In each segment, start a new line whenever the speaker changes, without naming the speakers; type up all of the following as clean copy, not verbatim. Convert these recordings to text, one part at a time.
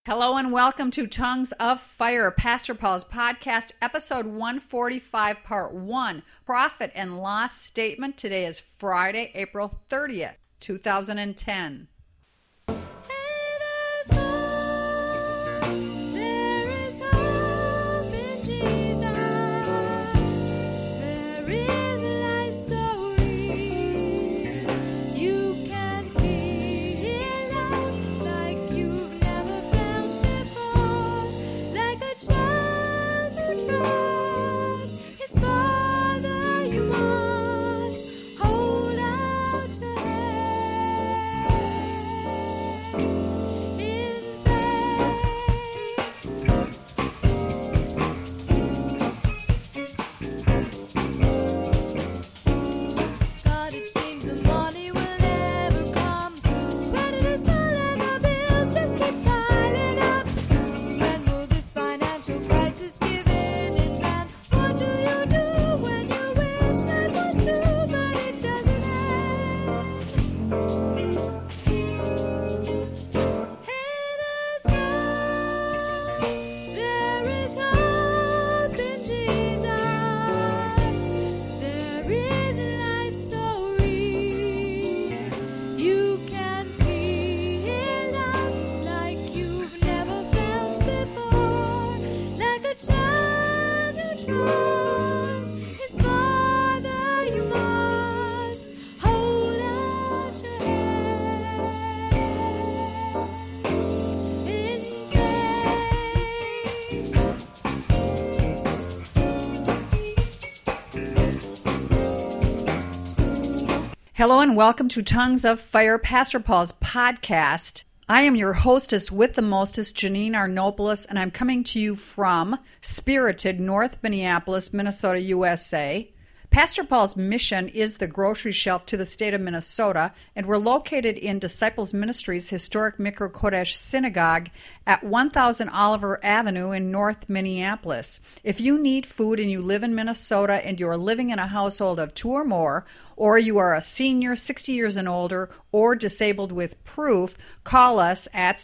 Hello and welcome to Tongues of Fire, Pastor Paul's podcast, episode 145, part 1, Profit and Loss Statement. Today is Friday, April 30th, 2010. Hello and welcome to Tongues of Fire, Pastor Paul's podcast. I am your hostess with the mostest, Janine Arnopoulos, and I'm coming to you from spirited North Minneapolis, Minnesota, USA. Pastor Paul's mission is the grocery shelf to the state of Minnesota, and we're located in Disciples Ministries' historic Mikro Kodesh Synagogue at 1000 Oliver Avenue in North Minneapolis. If you need food and you live in Minnesota and you're living in a household of two or more, or you are a senior, 60 years and older, or disabled with proof, call us at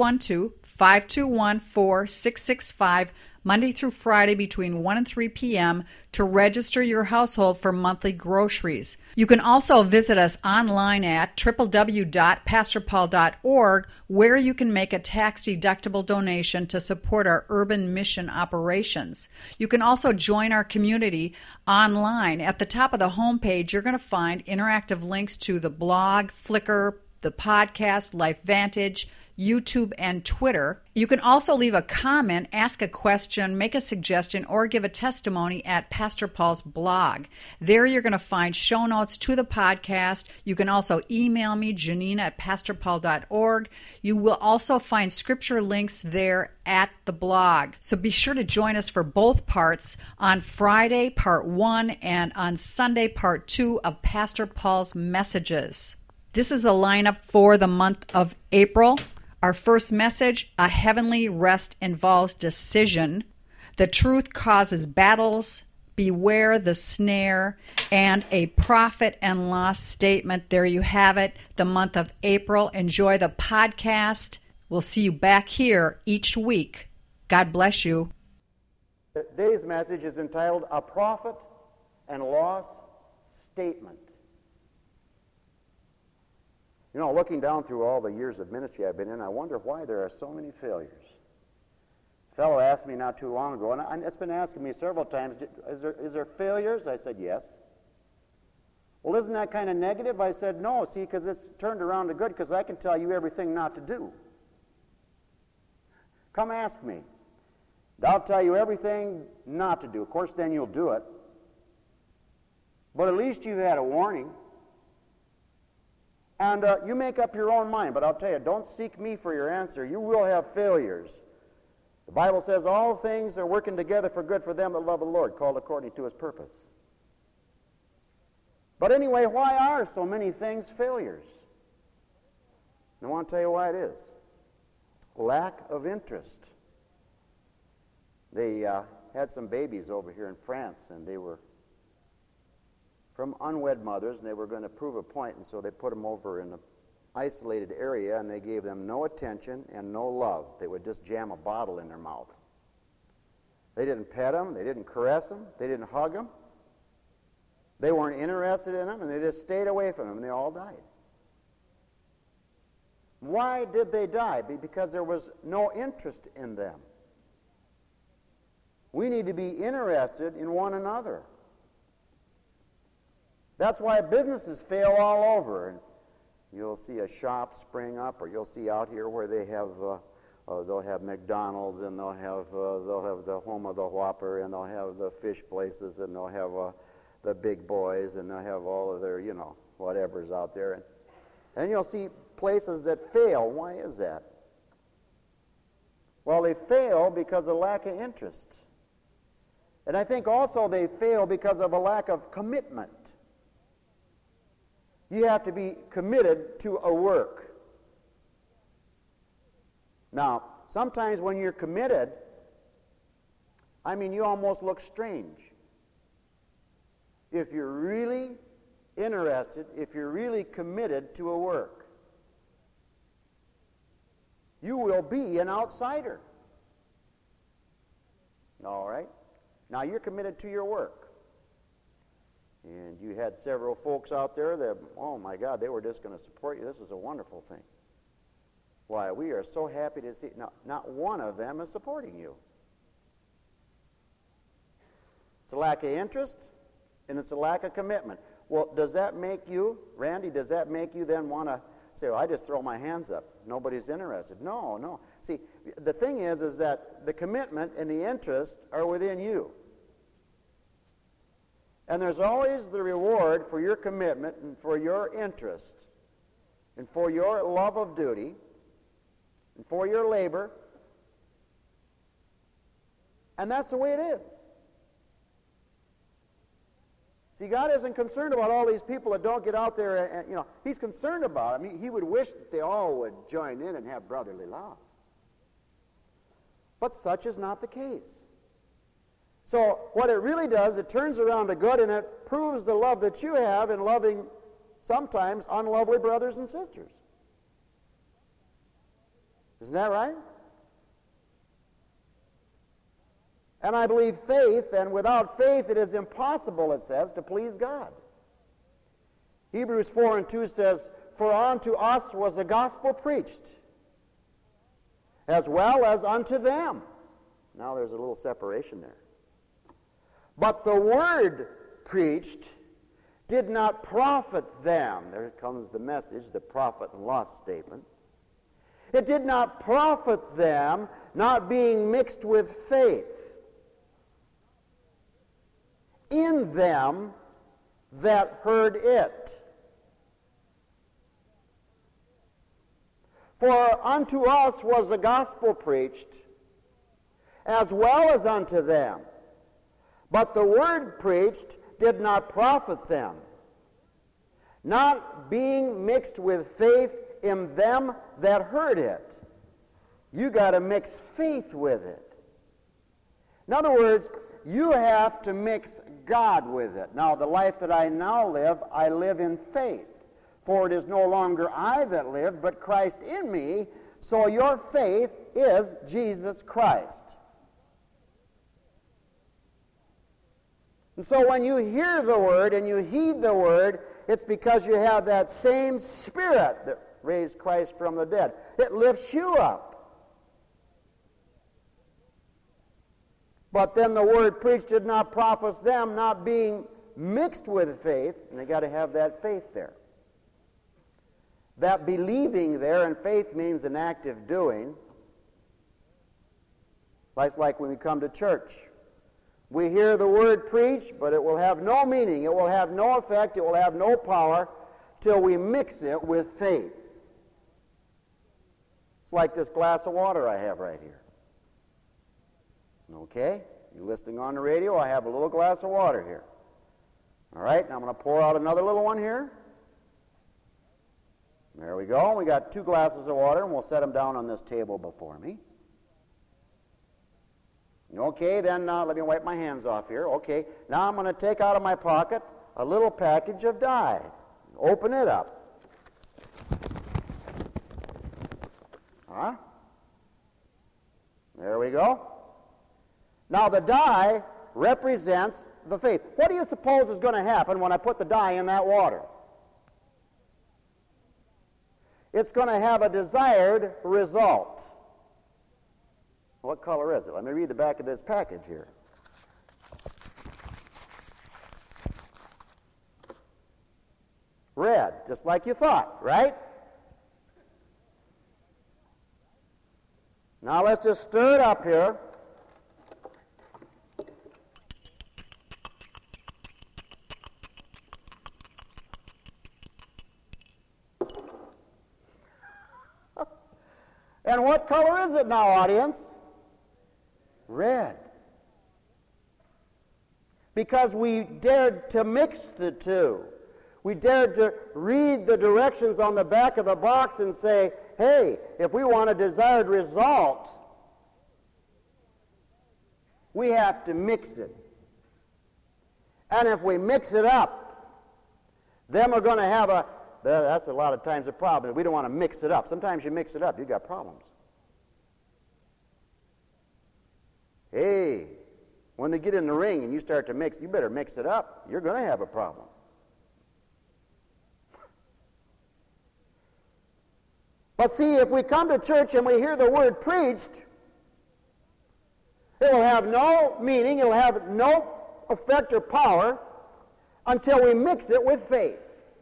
612-521-4665 Monday through Friday between 1 and 3 p.m. to register your household for monthly groceries. You can also visit us online at www.pastorpaul.org, where you can make a tax-deductible donation to support our urban mission operations. You can also join our community online. At the top of the homepage, you're going to find interactive links to the blog, Flickr, the podcast, LifeVantage, YouTube, and Twitter. You can also leave a comment, ask a question, make a suggestion, or give a testimony at Pastor Paul's blog. There you're going to find show notes to the podcast. You can also email me, Janine at pastorpaul.org. You will also find scripture links there at the blog. So be sure to join us for both parts on Friday, part 1, and on Sunday, part 2 of Pastor Paul's messages. This is the lineup for the month of April. Our first message, a heavenly rest involves decision. The truth causes battles. Beware the snare. And a profit and loss statement. There you have it, the month of April. Enjoy the podcast. We'll see you back here each week. God bless you.
Today's message is entitled, A Profit and Loss Statement. You know, looking down through all the years of ministry I've been in, I wonder why there are so many failures. A fellow asked me not too long ago, and it's been asking me several times, is there failures? I said, yes. Well, isn't that kind of negative? I said, no, see, because it's turned around to good, because I can tell you everything not to do. Come ask me. I'll tell you everything not to do. Of course, then you'll do it. But at least you've had a warning. And you make up your own mind, but I'll tell you, don't seek me for your answer. You will have failures. The Bible says all things are working together for good for them that love the Lord, called according to His purpose. But anyway, why are so many things failures? I want to tell you why it is. Lack of interest. They had some babies over here in France, and they were from unwed mothers, and they were going to prove a point, and so they put them over in a isolated area, and they gave them no attention and no love. They would just jam a bottle in their mouth. They didn't pet them, they didn't caress them, they didn't hug them. They weren't interested in them, and they just stayed away from them, and they all died. Why did they die? Because there was no interest in them. We need to be interested in one another. That's why businesses fail all over. And you'll see a shop spring up, or you'll see out here where they have they'll have McDonald's, and they'll have the home of the Whopper, and they'll have the fish places, and they'll have the big boys, and they'll have all of their whatever's out there, and you'll see places that fail. Why is that? Well, they fail because of lack of interest. And I think also they fail because of a lack of commitment. You have to be committed to a work. Now, sometimes when you're committed, you almost look strange. If you're really interested, if you're really committed to a work, you will be an outsider. All right? Now, you're committed to your work. And you had several folks out there that, oh my God, they were just going to support you. This is a wonderful thing. Why, we are so happy to see. Now, not one of them is supporting you. It's a lack of interest, and it's a lack of commitment. Well, does that make you, Randy, does that make you then want to say, well, I just throw my hands up. Nobody's interested. No. See, the thing is that the commitment and the interest are within you. And there's always the reward for your commitment and for your interest and for your love of duty and for your labor. And that's the way it is. See, God isn't concerned about all these people that don't get out there and He's concerned about them. He would wish that they all would join in and have brotherly love. But such is not the case. So what it really does, it turns around to good, and it proves the love that you have in loving sometimes unlovely brothers and sisters. Isn't that right? And I believe faith, and without faith it is impossible, it says, to please God. Hebrews 4:2 says, for unto us was the gospel preached, as well as unto them. Now there's a little separation there. But the word preached did not profit them. There comes the message, the profit and loss statement. It did not profit them, not being mixed with faith in them that heard it. For unto us was the gospel preached, as well as unto them. But the word preached did not profit them, not being mixed with faith in them that heard it. You got to mix faith with it. In other words, you have to mix God with it. Now, the life that I now live, I live in faith. For it is no longer I that live, but Christ in me. So your faith is Jesus Christ. And so when you hear the word and you heed the word, it's because you have that same Spirit that raised Christ from the dead. It lifts you up. But then the word preached did not profit them, not being mixed with faith, and they got to have that faith there. That believing there, and faith means an active doing. That's like when we come to church. We hear the word preached, but it will have no meaning, it will have no effect, it will have no power till we mix it with faith. It's like this glass of water I have right here. Okay? You're listening on the radio, I have a little glass of water here. All right, now I'm going to pour out another little one here. There we go. We got 2 glasses of water, and we'll set them down on this table before me. Okay, then let me wipe my hands off here. Okay, now I'm going to take out of my pocket a little package of dye. Open it up. Huh? There we go. Now the dye represents the faith. What do you suppose is going to happen when I put the dye in that water? It's going to have a desired result. What color is it? Let me read the back of this package here. Red, just like you thought, right? Now let's just stir it up here. And what color is it now, audience? Red. Because we dared to mix the two. We dared to read the directions on the back of the box and say, hey, if we want a desired result, we have to mix it. And if we mix it up, then we're going to have a, that's a lot of times a problem. We don't want to mix it up. Sometimes you mix it up, you got problems. Hey, when they get in the ring and you start to mix, you better mix it up. You're going to have a problem. But see, if we come to church and we hear the word preached, it will have no meaning, it will have no effect or power until we mix it with faith.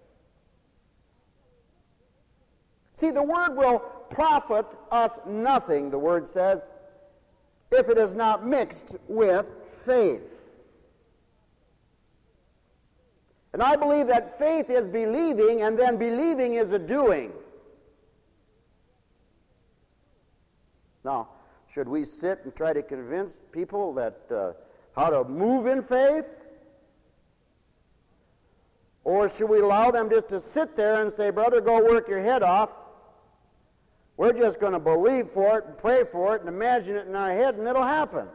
See, the word will profit us nothing, the word says, if it is not mixed with faith. And I believe that faith is believing, and then believing is a doing. Now, should we sit and try to convince people that how to move in faith? Or should we allow them just to sit there and say, brother, go work your head off. We're just going to believe for it and pray for it and imagine it in our head and it'll happen.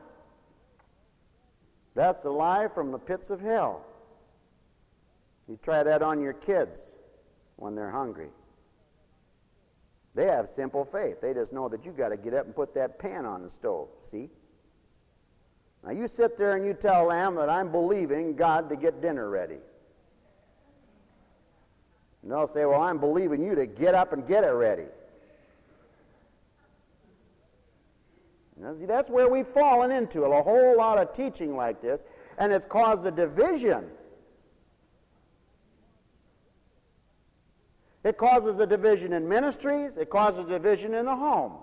That's a lie from the pits of hell. You try that on your kids when they're hungry. They have simple faith. They just know that you got to get up and put that pan on the stove. See? Now you sit there and you tell them that I'm believing God to get dinner ready. And they'll say, well, I'm believing you to get up and get it ready. Now, see, that's where we've fallen into it, a whole lot of teaching like this, and it's caused a division. It causes a division in ministries. It causes a division in the homes.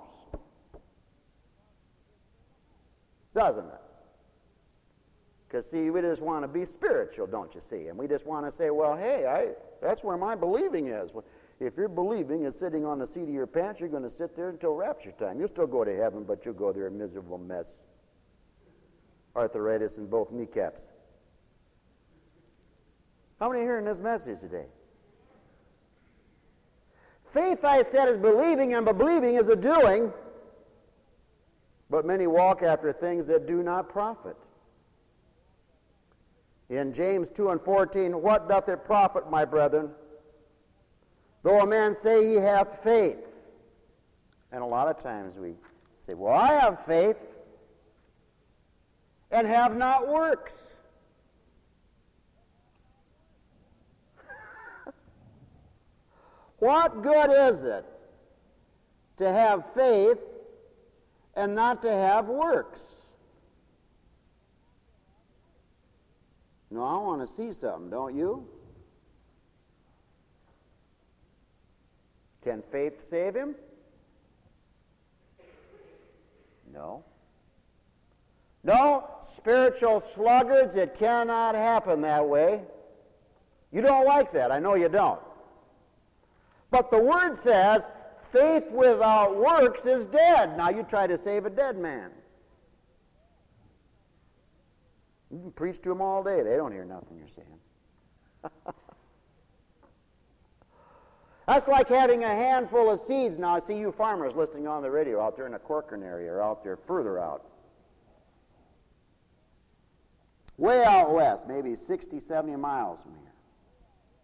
Doesn't it? Because, see, we just want to be spiritual, don't you see? And we just want to say, well, hey, that's where my believing is. Well, if your believing is sitting on the seat of your pants, you're going to sit there until rapture time. You'll still go to heaven, but you'll go there a miserable mess. Arthritis in both kneecaps. How many are hearing this message today? Faith, I said, is believing, and believing is a doing. But many walk after things that do not profit. In James 2:14, what doth it profit, my brethren, though a man say he hath faith? And a lot of times we say, well, I have faith and have not works. What good is it to have faith and not to have works? No, I want to see something, don't you? Can faith save him? No. No, spiritual sluggards, it cannot happen that way. You don't like that, I know you don't. But the Word says, faith without works is dead. Now you try to save a dead man. You can preach to them all day. They don't hear nothing you're saying. That's like having a handful of seeds. Now I see you farmers listening on the radio out there in the Corcoran area or out there further out. Way out west, maybe 60, 70 miles from here.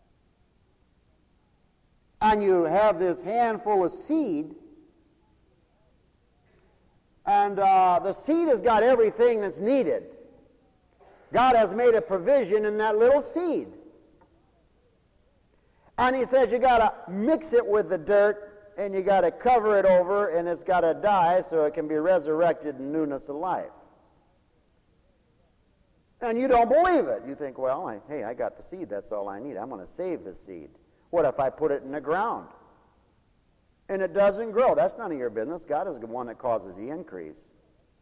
And you have this handful of seed, And the seed has got everything that's needed. God has made a provision in that little seed. And he says you got to mix it with the dirt, and you got to cover it over, and it's got to die so it can be resurrected in newness of life. And you don't believe it. You think, well, hey, I got the seed. That's all I need. I'm going to save the seed. What if I put it in the ground and it doesn't grow? That's none of your business. God is the one that causes the increase.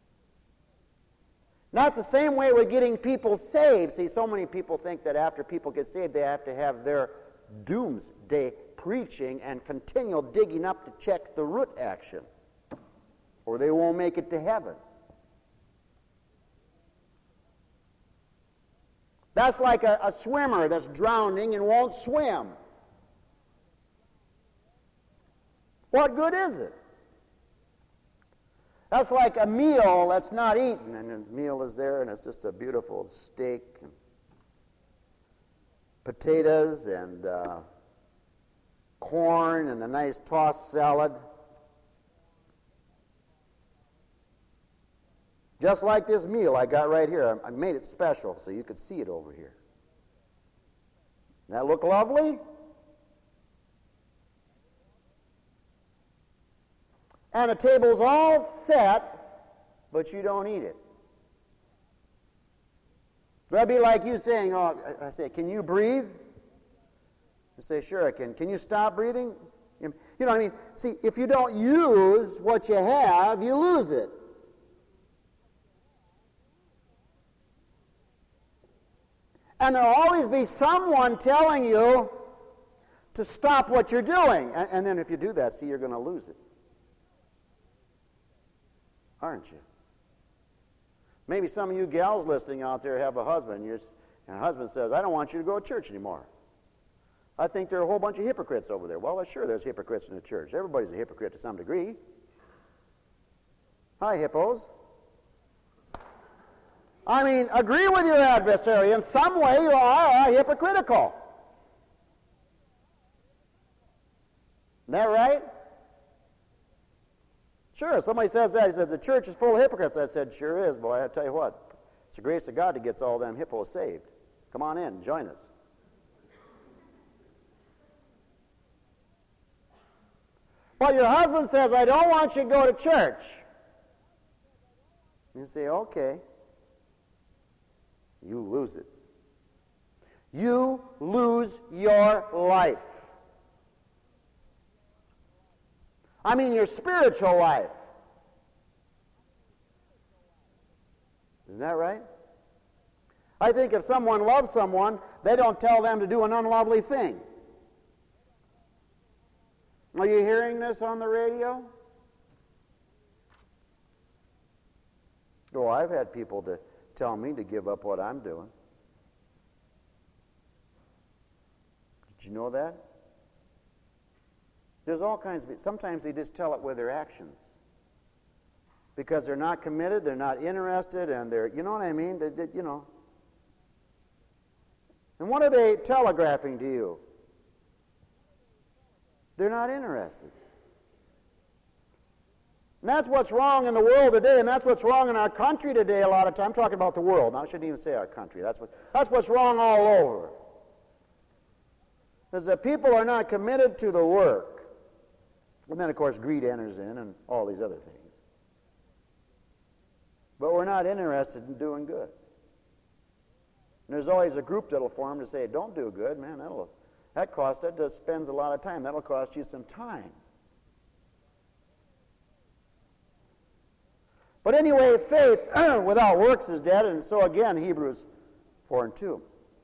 Now, it's the same way with getting people saved. See, so many people think that after people get saved, they have to have their doomsday preaching and continual digging up to check the root action, or they won't make it to heaven. That's like a swimmer that's drowning and won't swim. What good is it? That's like a meal that's not eaten, and the meal is there, and it's just a beautiful steak and potatoes and corn and a nice tossed salad. Just like this meal I got right here. I made it special so you could see it over here. That look lovely? And the table's all set, but you don't eat it. That'd be like you saying, oh, I say, can you breathe? You say, sure I can. Can you stop breathing? You know what I mean? See, if you don't use what you have, you lose it. And there'll always be someone telling you to stop what you're doing. And then if you do that, see, you're going to lose it. Aren't you? Maybe some of you gals listening out there have a husband, and a husband says, I don't want you to go to church anymore. I think there are a whole bunch of hypocrites over there. Well, sure, there's hypocrites in the church. Everybody's a hypocrite to some degree. Hi, hippos. I mean, agree with your adversary. In some way, you are hypocritical. Isn't that right? Sure, somebody says that. He said, the church is full of hypocrites. I said, sure is, boy. I tell you what, it's the grace of God that gets all them hippos saved. Come on in, join us. Well, your husband says, I don't want you to go to church. You say, okay. You lose it. You lose your life. I mean your spiritual life. Isn't that right? I think if someone loves someone, they don't tell them to do an unlovely thing. Are you hearing this on the radio? Oh, I've had people to tell me to give up what I'm doing. Did you know that? There's all kinds of... Sometimes they just tell it with their actions. Because they're not committed, they're not interested, and they're... You know what I mean? You know. And what are they telegraphing to you? They're not interested. And that's what's wrong in the world today, and that's what's wrong in our country today a lot of times. I'm talking about the world. Now, I shouldn't even say our country. That's what's wrong all over. Is that people are not committed to the work. And then, of course, greed enters in and all these other things. But we're not interested in doing good. And there's always a group that'll form to say, don't do good, man. That just spends a lot of time. That'll cost you some time. But anyway, faith without works is dead, and so again, Hebrews 4:2.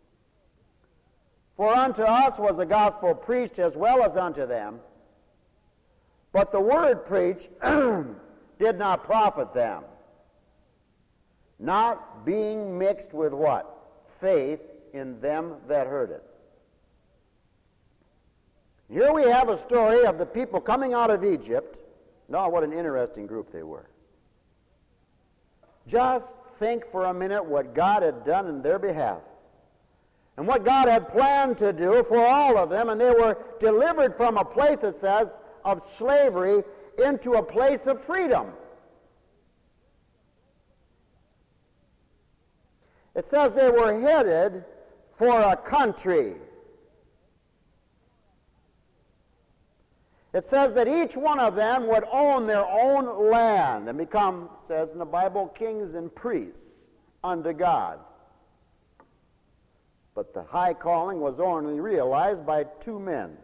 For unto us was the gospel preached as well as unto them, but the word preached did not profit them, not being mixed with what? Faith in them that heard it. Here we have a story of the people coming out of Egypt. Now, what an interesting group they were. Just think for a minute what God had done in their behalf and what God had planned to do for all of them, and they were delivered from a place, it says, of slavery into a place of freedom. It says they were headed for a country. It says that each one of them would own their own land and become, says in the Bible, kings and priests unto God. But the high calling was only realized by two men,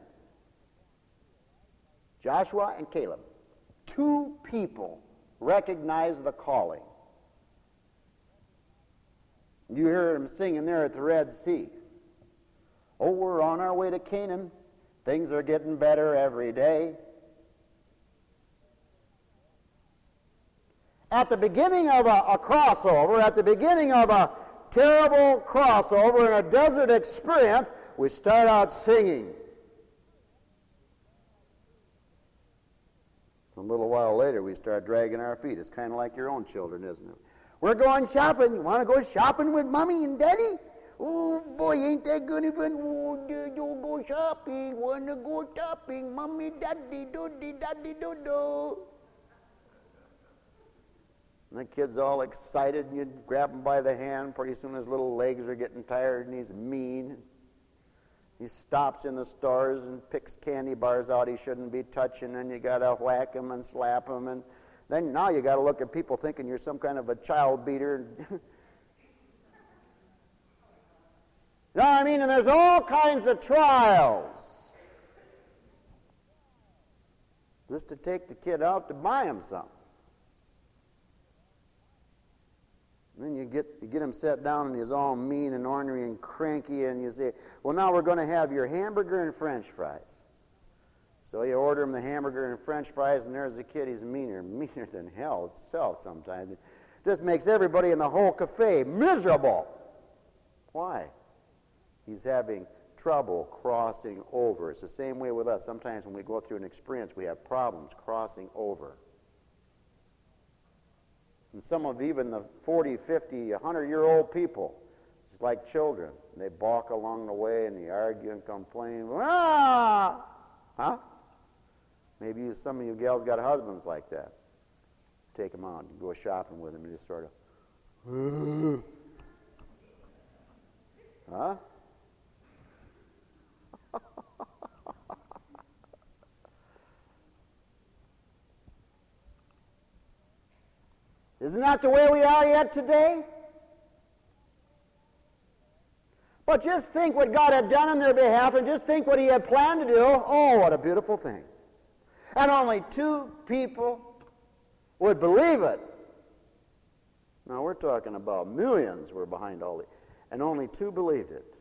Joshua and Caleb. Two people recognized the calling. You hear them singing there at the Red Sea. Oh, we're on our way to Canaan. Things are getting better every day. At the beginning of a crossover, at the beginning of a terrible crossover in a desert experience, we start out singing. A little while later, we start dragging our feet. It's kind of like your own children, isn't it? We're going shopping. You want to go shopping with Mommy and Daddy? Oh, boy, ain't that good even? Oh, don't go shopping. Want to go shopping. Mommy, Daddy, do-dee, Daddy, do-do. And the kid's all excited, and you grab him by the hand. Pretty soon his little legs are getting tired, and he's mean. He stops in the stores and picks candy bars out he shouldn't be touching, and you got to whack him and slap him. And then now you got to look at people thinking you're some kind of a child beater. You know what I mean? And there's all kinds of trials. Just to take the kid out to buy him something. And then you get him set down and he's all mean and ornery and cranky, and you say, well, now we're going to have your hamburger and French fries. So you order him the hamburger and French fries, and there's the kid. He's meaner than hell itself sometimes. It just makes everybody in the whole cafe miserable. Why? He's having trouble crossing over. It's the same way with us. Sometimes when we go through an experience, we have problems crossing over. And some of even the 40, 50, 100-year-old people, just like children, they balk along the way and they argue and complain. Ah! Huh? Maybe some of you gals got husbands like that. Take them out and go shopping with them and just sort of, huh? Isn't that the way we are yet today? But just think what God had done on their behalf, and just think what He had planned to do. Oh, what a beautiful thing. And only two people would believe it. Now, we're talking about millions were behind all this, and only two believed it.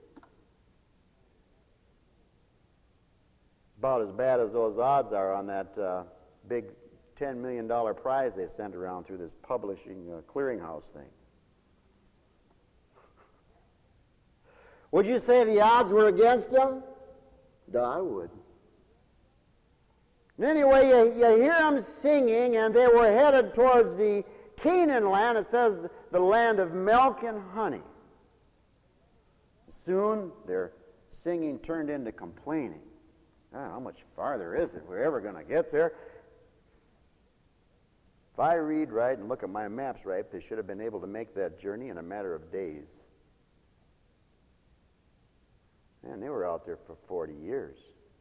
About as bad as those odds are on that big $10 million prize they sent around through this publishing clearinghouse thing. Would you say the odds were against them? No, I would. And anyway, you hear them singing, and they were headed towards the Canaan land. It says the land of milk and honey. Soon their singing turned into complaining. How much farther is it? We're ever going to get there? If I read right and look at my maps right, they should have been able to make that journey in a matter of days. Man, they were out there for 40 years.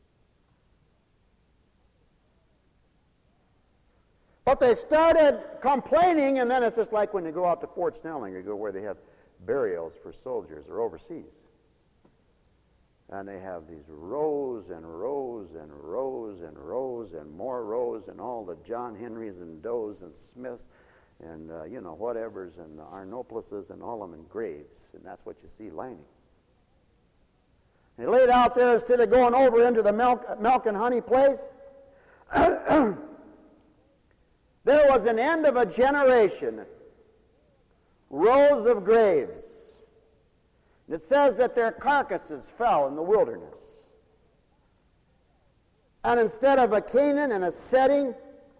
But they started complaining, and then it's just like when you go out to Fort Snelling, you go where they have burials for soldiers or overseas. And they have these rows and rows and rows and rows and more rows, and all the John Henrys and Does and Smiths and, whatevers, and the Arnoplases and all of them in graves. And that's what you see lining. And he laid out there instead of going over into the milk and honey place. There was an end of a generation. Rows of graves. It says that their carcasses fell in the wilderness. And instead of a Canaan and a setting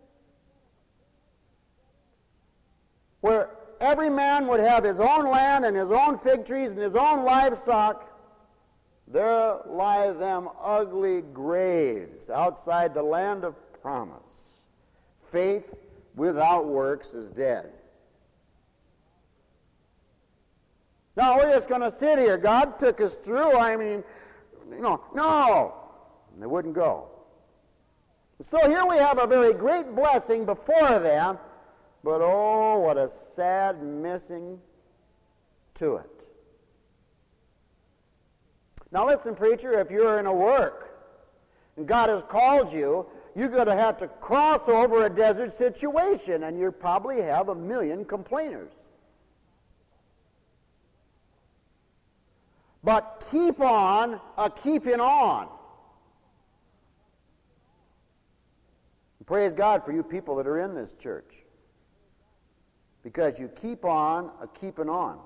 where every man would have his own land and his own fig trees and his own livestock, there lie them ugly graves outside the land of promise. Faith without works is dead. No, we're just going to sit here. God took us through. I mean, no. And they wouldn't go. So here we have a very great blessing before them, but oh, what a sad missing to it. Now listen, preacher, if you're in a work and God has called you, you're going to have to cross over a desert situation, and you probably have 1,000,000 complainers. But keep on keeping on. Praise God for you people that are in this church, because you keep on keeping on.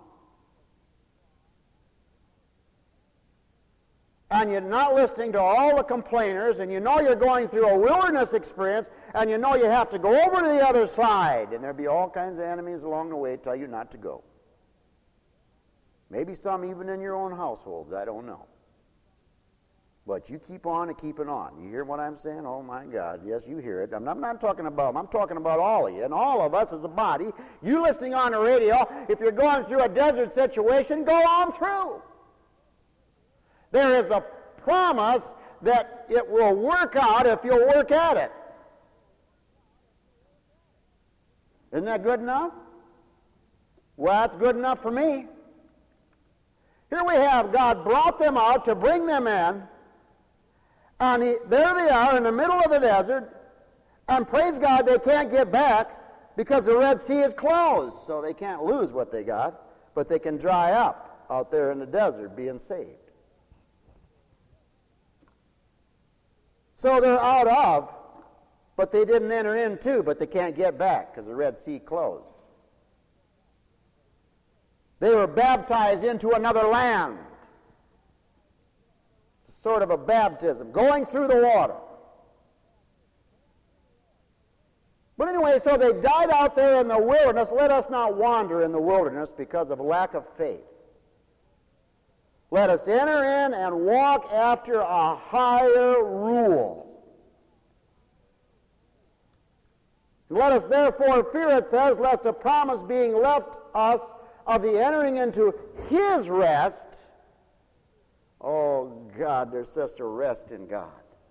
And you're not listening to all the complainers, and you know you're going through a wilderness experience, and you know you have to go over to the other side, and there'll be all kinds of enemies along the way tell you not to go. Maybe some even in your own households, I don't know. But you keep on keeping on. You hear what I'm saying? Oh my God, yes, you hear it. I'm not talking about them. I'm talking about all of you, and all of us as a body. You listening on the radio, if you're going through a desert situation, go on through. There is a promise that it will work out if you'll work at it. Isn't that good enough? Well, that's good enough for me. Here we have God brought them out to bring them in, and there they are in the middle of the desert, and praise God they can't get back because the Red Sea is closed, so they can't lose what they got, but they can dry up out there in the desert being saved. So they're out of, but they didn't enter into, but they can't get back because the Red Sea closed. They were baptized into another land. It's sort of a baptism, going through the water. But anyway, so they died out there in the wilderness. Let us not wander in the wilderness because of lack of faith. Let us enter in and walk after a higher rule. Let us therefore fear, it says, lest a promise being left us of the entering into His rest. Oh God, there's such a rest in God.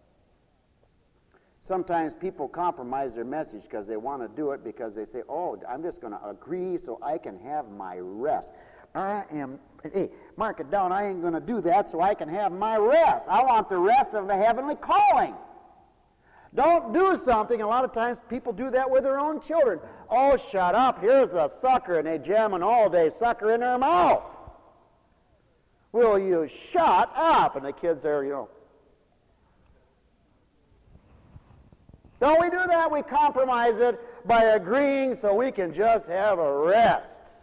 Sometimes people compromise their message because they want to do it because they say, oh, I'm just going to agree so I can have my rest. Hey, mark it down, I ain't going to do that so I can have my rest. I want the rest of the heavenly calling. Don't do something. A lot of times people do that with their own children. Oh, shut up, here's a sucker, and they jam an all-day sucker in their mouth. Will you shut up? And the kids there, Don't we do that? We compromise it by agreeing so we can just have a rest.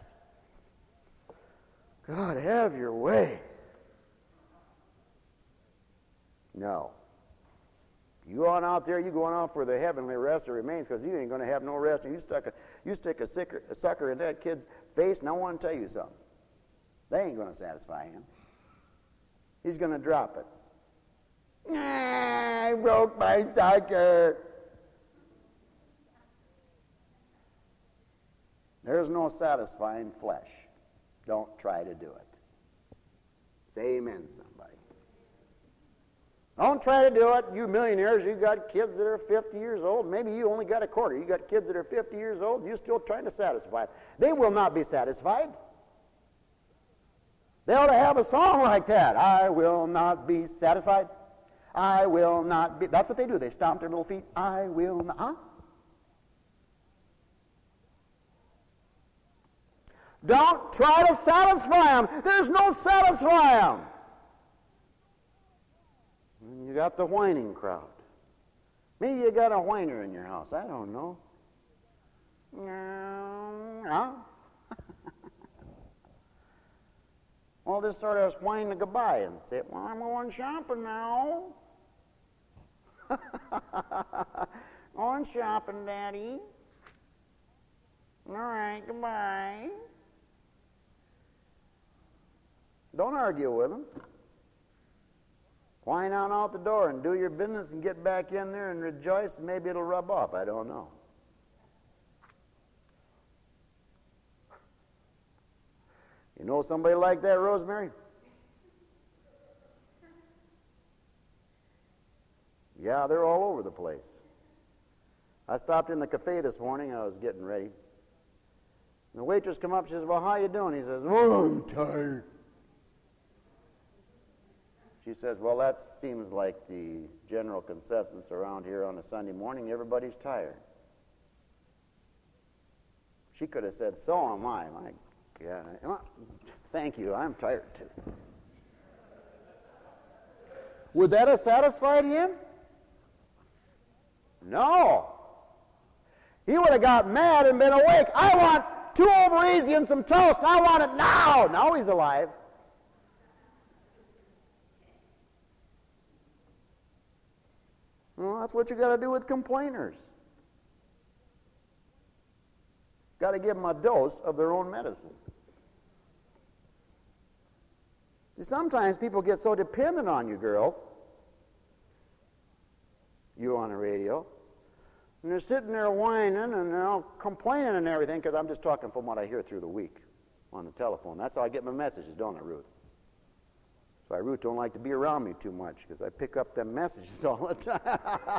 God, have your way. No. You going out there, you going out for the heavenly rest that remains, because you ain't going to have no rest. And you stick a sucker in that kid's face, and I want to tell you something. They ain't going to satisfy him. He's going to drop it. I broke my sucker. There's no satisfying flesh. Don't try to do it. Say amen, somebody. Don't try to do it. You millionaires, you got kids that are 50 years old. Maybe you only got a quarter. You got kids that are 50 years old. You're still trying to satisfy them. They will not be satisfied. They ought to have a song like that. I will not be satisfied. I will not be. That's what they do. They stomp their little feet. I will not. Huh? Don't try to satisfy them. There's no satisfy them. You got the whining crowd. Maybe you got a whiner in your house. I don't know. Well, just sort of whine goodbye and say, well, I'm going shopping now. Going shopping, Daddy. All right, goodbye. Don't argue with them. Whine on out the door and do your business and get back in there and rejoice, and maybe it'll rub off. I don't know. You know somebody like that, Rosemary? Yeah, they're all over the place. I stopped in the cafe this morning. I was getting ready. And the waitress come up. She says, well, how you doing? He says, oh, I'm tired. She says, well, that seems like the general consensus around here on a Sunday morning. Everybody's tired. She could have said, so am I. My God. Well, thank you. I'm tired too. Would that have satisfied him? No. He would have got mad and been awake. I want 2 over easy and some toast. I want it now. Now he's alive. Well, that's what you got to do with complainers. Got to give them a dose of their own medicine. See, sometimes people get so dependent on you, girls. You on the radio. And they're sitting there whining and they're all complaining and everything, because I'm just talking from what I hear through the week on the telephone. That's how I get my messages, don't I, Ruth? So Ruth don't like to be around me too much, because I pick up them messages all the time.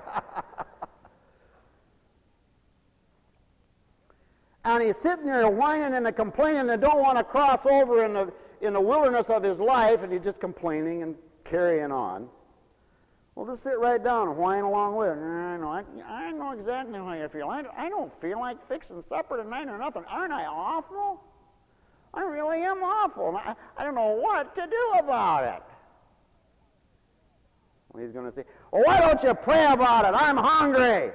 And he's sitting there whining and complaining and don't want to cross over in the wilderness of his life, and he's just complaining and carrying on. Well, just sit right down and whine along with it. I know exactly how you feel. I don't feel like fixing supper tonight or nothing. Aren't I awful? I really am awful. I don't know what to do about it. Well, he's going to say, well, why don't you pray about it? I'm hungry.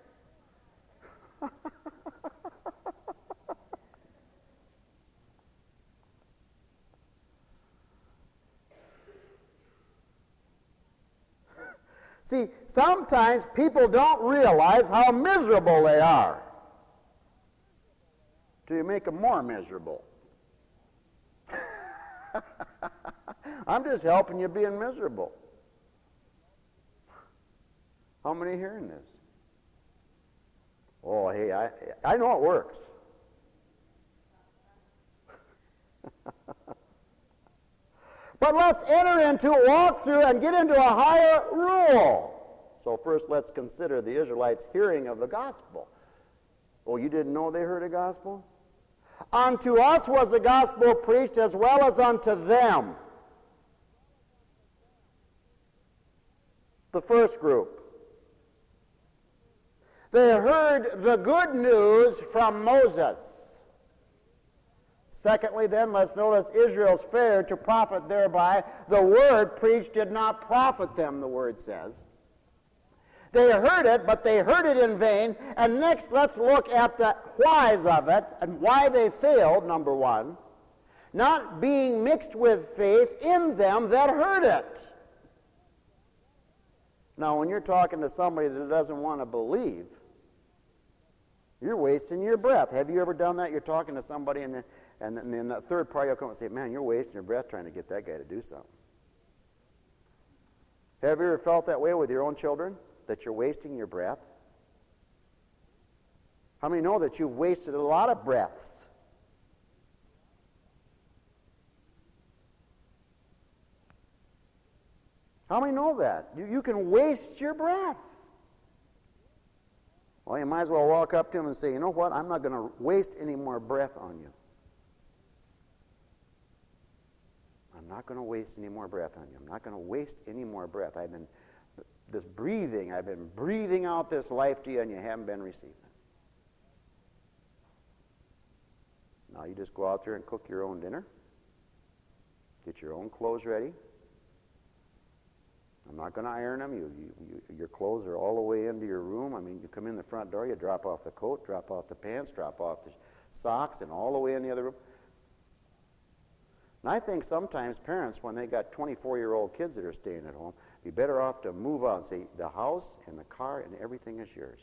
See, sometimes people don't realize how miserable they are till you make them more miserable. I'm just helping you being miserable. How many hearing this? Oh, hey, I know it works. But let's walk through and get into a higher rule. So first let's consider the Israelites' hearing of the gospel. Oh, you didn't know they heard a gospel? Unto us was the gospel preached as well as unto them. The first group. They heard the good news from Moses. Secondly, then, let's notice Israel's failure to profit thereby. The word preached did not profit them, the word says. They heard it, but they heard it in vain. And next, let's look at the whys of it and why they failed, number one. Not being mixed with faith in them that heard it. Now, when you're talking to somebody that doesn't want to believe, you're wasting your breath. Have you ever done that? You're talking to somebody and then the third party will come and say, man, you're wasting your breath trying to get that guy to do something. Have you ever felt that way with your own children? That you're wasting your breath? How many know that you've wasted a lot of breaths? How many know that? You can waste your breath. Well, you might as well walk up to him and say, you know what? I'm not going to waste any more breath on you. I'm not going to waste any more breath on you. I'm not going to waste any more breath. I've been breathing out this life to you, and you haven't been receiving it. Now you just go out there and cook your own dinner. Get your own clothes ready. I'm not going to iron them. Your clothes are all the way into your room. I mean, you come in the front door, you drop off the coat, drop off the pants, drop off the socks, and all the way in the other room. And I think sometimes parents, when they got 24-year-old kids that are staying at home, be better off to move on. Say, the house and the car and everything is yours.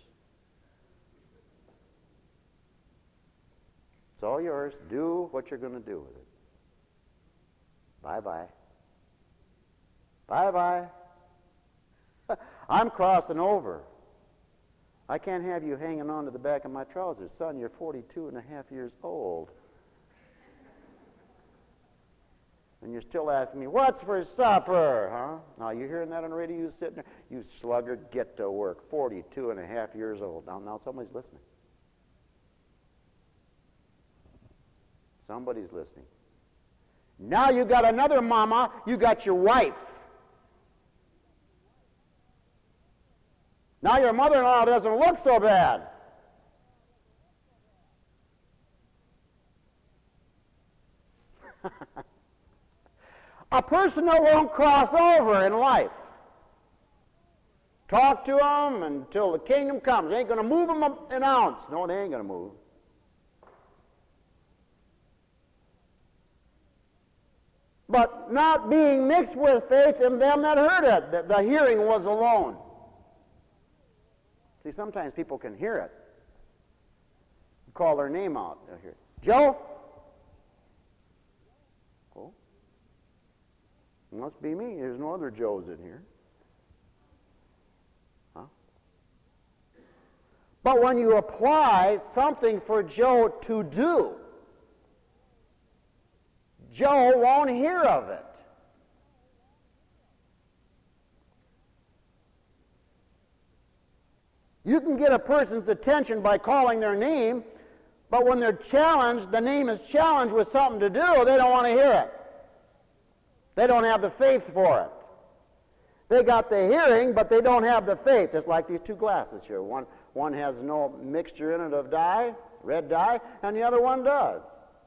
It's all yours. Do what you're going to do with it. Bye-bye. Bye-bye. I'm crossing over. I can't have you hanging on to the back of my trousers. Son, you're 42 and a half years old. And you're still asking me, what's for supper, huh? Now, you hearing that on the radio? You sitting there? You sluggard, get to work. 42 and a half years old. Now somebody's listening. Somebody's listening. Now you got another mama. You got your wife. Now your mother-in-law doesn't look so bad. A person that won't cross over in life. Talk to them until the kingdom comes. They ain't going to move them an ounce. No, they ain't going to move. But not being mixed with faith in them that heard it. The hearing was alone. See, sometimes people can hear it. Call their name out. They'll hear it. Joe? Oh. It must be me. There's no other Joes in here. Huh? But when you apply something for Joe to do, Joe won't hear of it. You can get a person's attention by calling their name, but when they're challenged, the name is challenged with something to do, they don't want to hear it. They don't have the faith for it. They got the hearing, but they don't have the faith. Just like these two glasses here. One has no mixture in it of dye, red dye, and the other one does.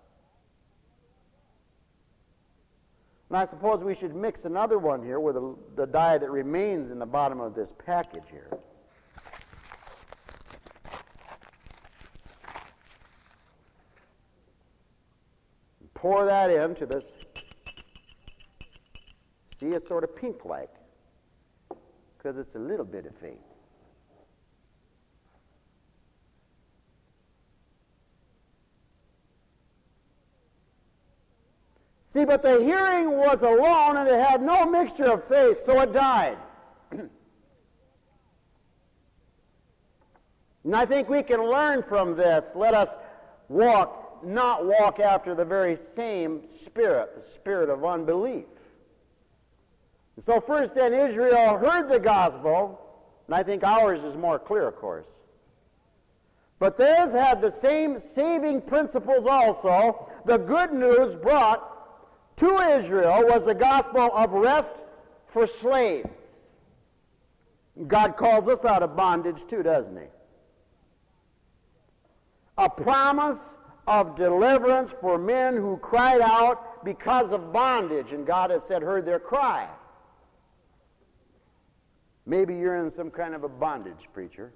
And I suppose we should mix another one here with the dye that remains in the bottom of this package here. Pour that into this. See, it's sort of pink-like because it's a little bit of faith. See, but the hearing was alone and it had no mixture of faith, so it died. And I think we can learn from this. Let us not walk after the very same spirit, the spirit of unbelief. So first then Israel heard the gospel, and I think ours is more clear, of course. But theirs had the same saving principles also. The good news brought to Israel was the gospel of rest for slaves. God calls us out of bondage too, doesn't he? A promise of deliverance for men who cried out because of bondage, and God has said, heard their cry. Maybe you're in some kind of a bondage, preacher.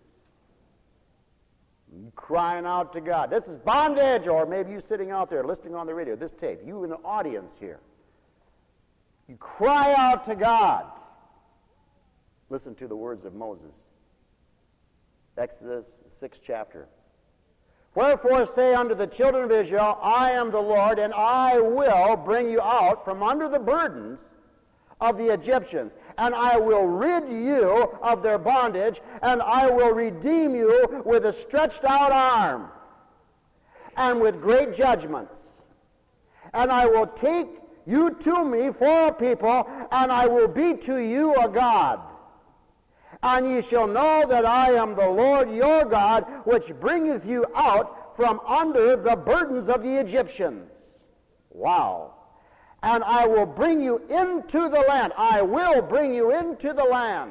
Crying out to God. This is bondage. Or maybe you sitting out there listening on the radio, this tape. You in the audience here. You cry out to God. Listen to the words of Moses. Exodus 6th chapter. Wherefore say unto the children of Israel, I am the Lord, and I will bring you out from under the burdens of the Egyptians, and I will rid you of their bondage, and I will redeem you with a stretched out arm, and with great judgments. And I will take you to me for a people, and I will be to you a God. And ye shall know that I am the Lord your God, which bringeth you out from under the burdens of the Egyptians. Wow. And I will bring you into the land. I will bring you into the land.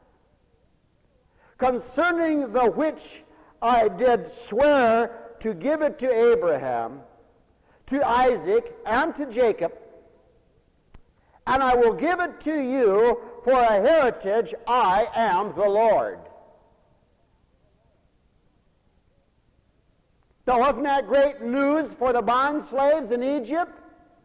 Concerning the which I did swear to give it to Abraham, to Isaac, and to Jacob. And I will give it to you for a heritage. I am the Lord. Now, wasn't that great news for the bond slaves in Egypt?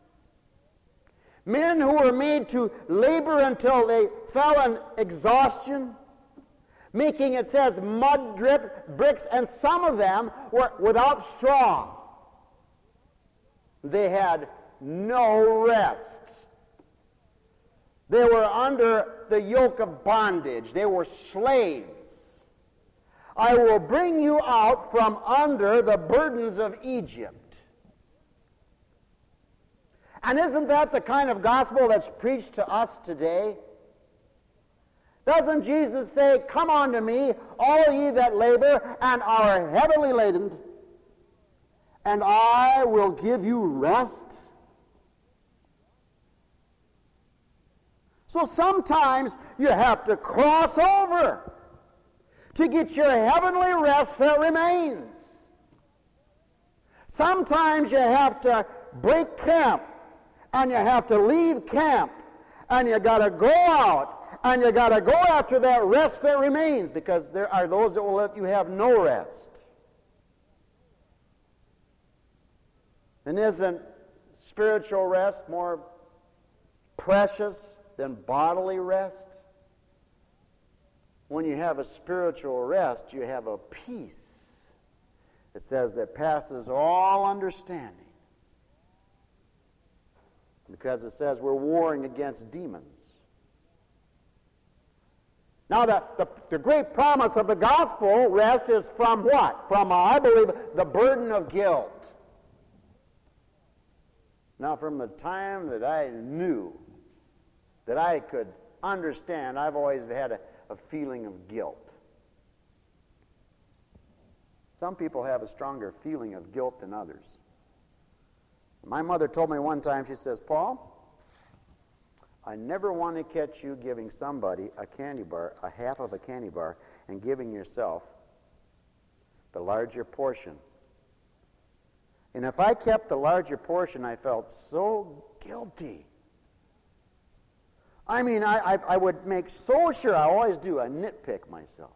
Men who were made to labor until they fell in exhaustion, making, it says, mud drip bricks, and some of them were without straw. They had no rest. They were under the yoke of bondage. They were slaves. I will bring you out from under the burdens of Egypt. And isn't that the kind of gospel that's preached to us today? Doesn't Jesus say, "Come unto me, all ye that labor and are heavily laden, and I will give you rest"? So sometimes you have to cross over to get your heavenly rest that remains. Sometimes you have to break camp, and you have to leave camp, and you got to go out, and you got to go after that rest that remains, because there are those that will let you have no rest. And isn't spiritual rest more precious than bodily rest? When you have a spiritual rest, you have a peace, it says, that passes all understanding. Because it says we're warring against demons. Now, the great promise of the gospel rest is from what? From, I believe, the burden of guilt. Now, from the time that I knew that I could understand, I've always had a feeling of guilt. Some people have a stronger feeling of guilt than others. My mother told me one time, she says, "Paul, I never want to catch you giving somebody a candy bar, a half of a candy bar, and giving yourself the larger portion. And if I kept the larger portion, I felt so guilty. I mean, I would make so sure, I always do, I nitpick myself.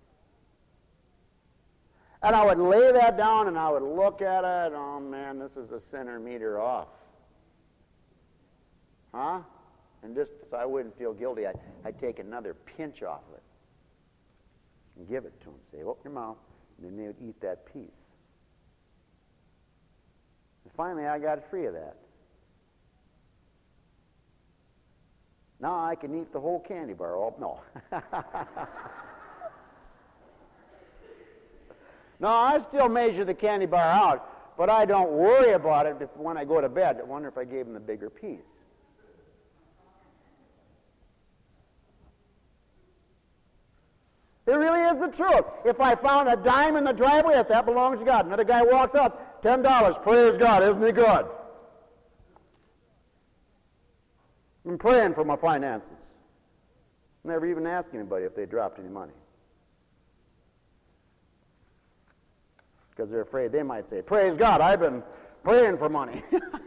And I would lay that down and I would look at it, oh man, this is a centimeter off. Huh? And just so I wouldn't feel guilty, I'd take another pinch off of it and give it to them. Say, open your mouth, and then they would eat that piece. And finally, I got free of that. Now I can eat the whole candy bar. Oh, no. No, I still measure the candy bar out, but I don't worry about it when I go to bed. I wonder if I gave them the bigger piece. It really is the truth. If I found a dime in the driveway, if that belongs to God. Another guy walks up, $10, praise God, isn't he good? I'm praying for my finances. Never even ask anybody if they dropped any money. Because they're afraid they might say, praise God, I've been praying for money.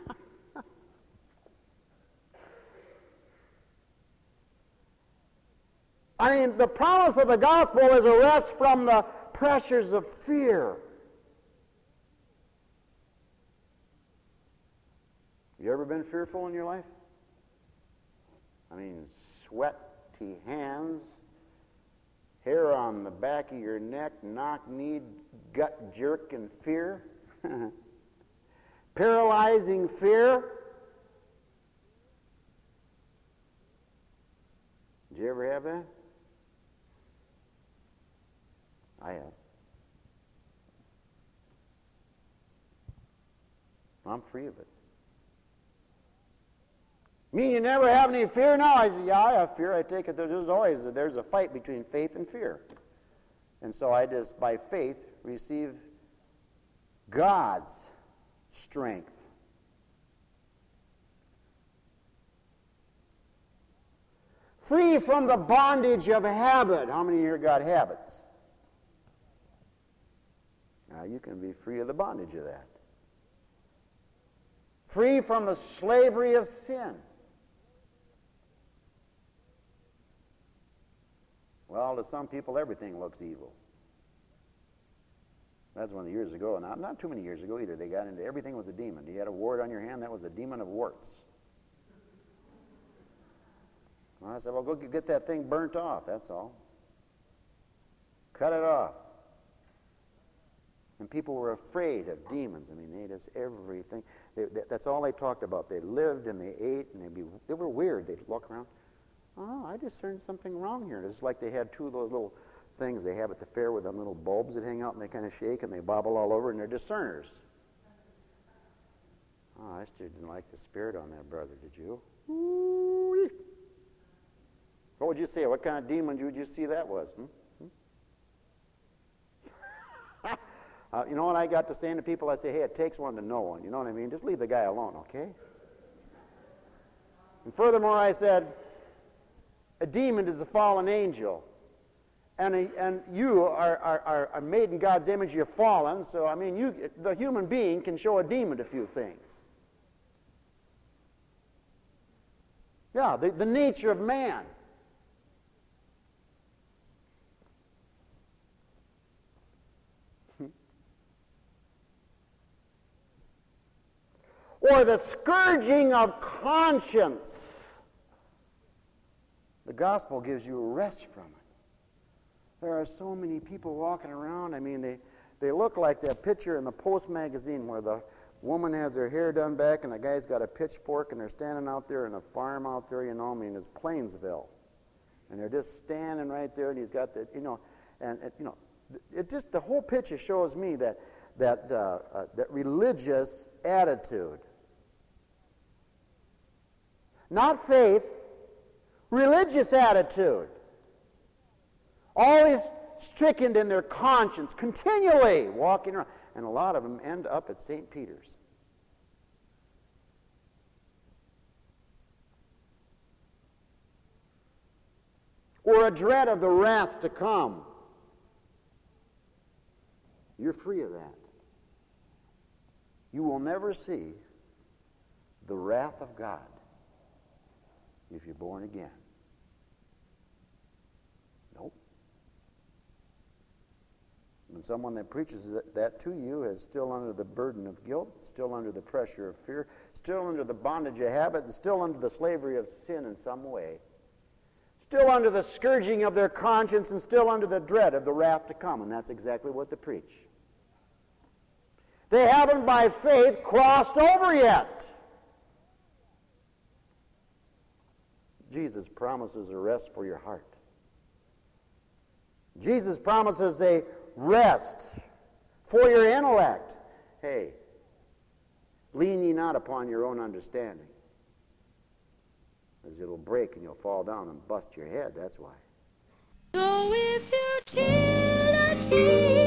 I mean, the promise of the gospel is a rest from the pressures of fear. You ever been fearful in your life? I mean, sweaty hands, hair on the back of your neck, knock-kneed, gut jerk in fear, paralyzing fear. Did you ever have that? I have. I'm free of it. Mean you never have any fear? No, I say, yeah, I have fear. I take it. There's a fight between faith and fear. And so I just, by faith, receive God's strength. Free from the bondage of habit. How many here got habits? Now you can be free of the bondage of that. Free from the slavery of sin. Well, to some people, everything looks evil. That's one of the years ago, not too many years ago either. They got into everything was a demon. You had a wart on your hand, that was a demon of warts. Well, I said, well, go get that thing burnt off, that's all. Cut it off. And people were afraid of demons. I mean, they just everything. That's all they talked about. They lived and they ate, and they were weird. They'd walk around. Oh, I discerned something wrong here. It's like they had two of those little things they have at the fair with them little bulbs that hang out and they kind of shake and they bobble all over, and they're discerners. Oh, I still didn't like the spirit on that brother, did you? Ooh-wee. What would you say? What kind of demon would you see that was? You know what I got to saying to people? I say, hey, it takes one to know one. You know what I mean? Just leave the guy alone, okay? And furthermore, I said, a demon is a fallen angel. And you are made in God's image. You're fallen. So, I mean, the human being can show a demon a few things. Yeah, the nature of man. Or the scourging of conscience. The gospel gives you a rest from it. There are so many people walking around. I mean, they look like that picture in the Post magazine where the woman has her hair done back and the guy's got a pitchfork and they're standing out there in a farm out there, you know, I mean, it's Plainsville. And they're just standing right there and he's got the, you know, and you know, it just, the whole picture shows me that religious attitude. Not faith, religious attitude. Always stricken in their conscience, continually walking around. And a lot of them end up at St. Peter's. Or a dread of the wrath to come. You're free of that. You will never see the wrath of God if you're born again. Nope. When someone that preaches that to you is still under the burden of guilt, still under the pressure of fear, still under the bondage of habit, and still under the slavery of sin in some way, still under the scourging of their conscience, and still under the dread of the wrath to come, and that's exactly what they preach. They haven't by faith crossed over yet. Jesus promises a rest for your heart. Jesus promises a rest for your intellect. Hey, lean ye not upon your own understanding, as it'll break and you'll fall down and bust your head, that's why.
Go with your till